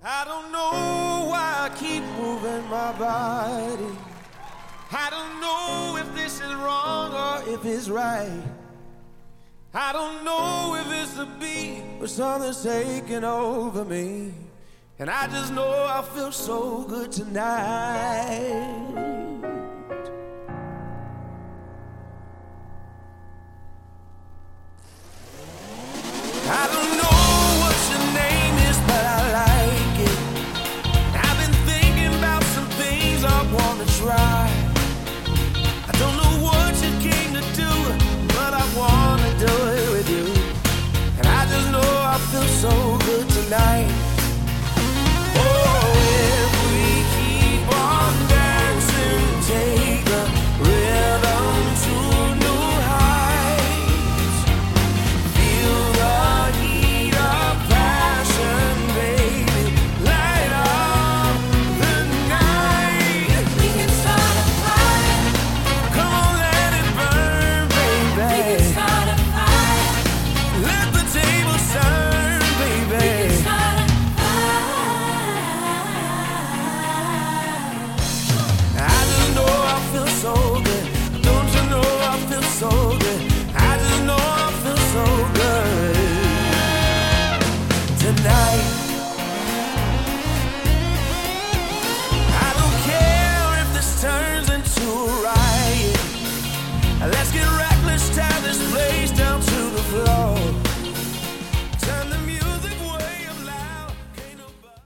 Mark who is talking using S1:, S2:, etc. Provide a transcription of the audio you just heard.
S1: I don't know why I keep moving my body. I don't know if this is wrong or if it's right. I don't know if it's the beat or something's taking over me. And I just know I feel so good tonight.